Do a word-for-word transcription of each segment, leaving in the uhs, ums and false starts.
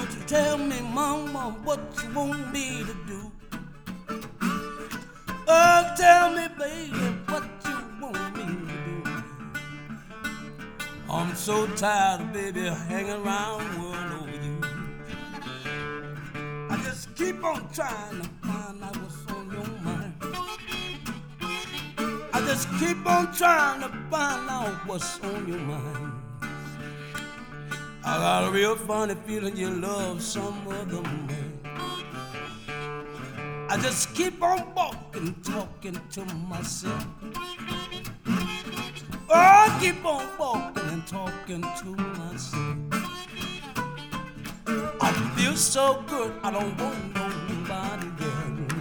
Tell me, mama, what you want me to do. Oh, tell me, baby, what you want me to do. I'm so tired, baby, hanging around worrying over you. I just keep on trying to find out what's on your mind. I just keep on trying to find out what's on your mind. I got a real funny feeling you love some other man. I just keep on walking, talking to myself. Oh, I keep on walking and talking to myself. I feel so good, I don't want nobody else.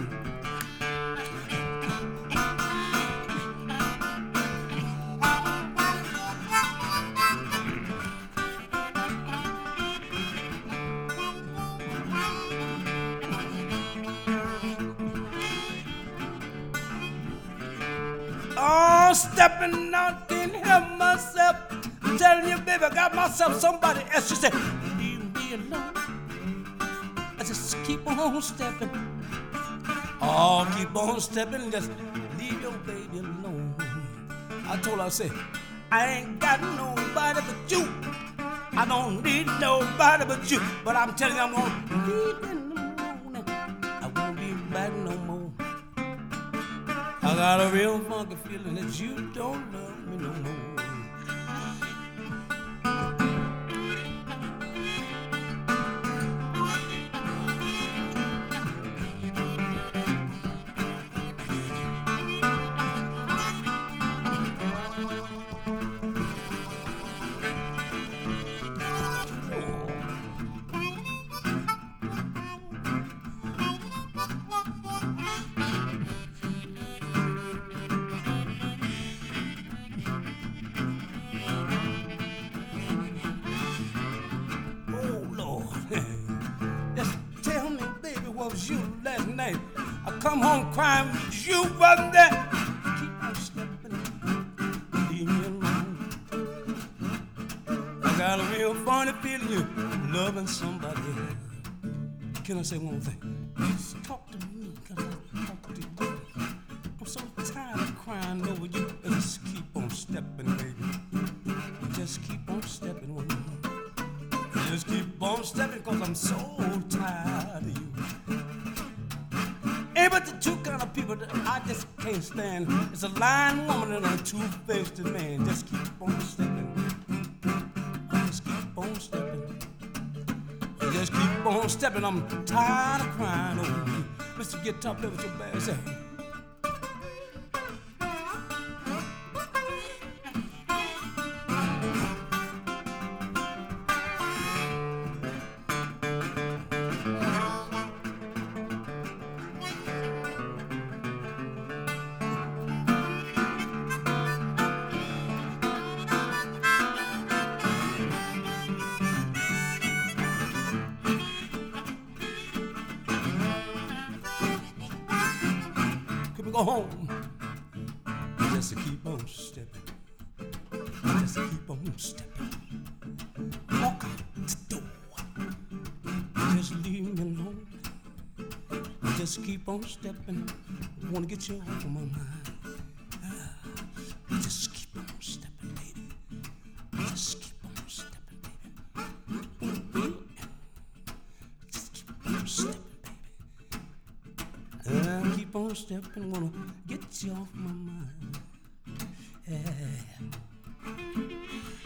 Oh, stepping out, can't help myself. I'm telling you, baby, I got myself somebody else. She said, leave me alone. I just keep on stepping. Oh, keep on stepping, just leave your baby alone. I told her, I said, I ain't got nobody but you. I don't need nobody but you. But I'm telling you, I'm gonna leave in the morning. I won't be back no more. I got a real funky feeling that you don't love me no more. You last night, I come home crying, you wasn't there. Keep on stepping, leave me alone. I got a real funny feeling you loving somebody else. Can I say one thing? Just talk to me, cause I talk to you. I'm so tired of crying over you. Just keep on stepping, baby. Just keep on stepping, woman. Just keep on stepping, cause I'm so tired of you. Ain't but the two kind of people that I just can't stand. It's a lying woman and a two-faced man. Just keep on stepping. Just keep on stepping. Just keep on stepping. I'm tired of crying over you. Mister Guitar Player with your bad say. Go home, just to keep on stepping, just to keep on stepping. Walk out the door, just leave me alone. Just keep on stepping. Wanna get you off of my mind. Just keep on stepping, baby. Just keep on stepping, baby. Just keep on stepping. I keep on stepping, wanna get you off my mind. Yeah.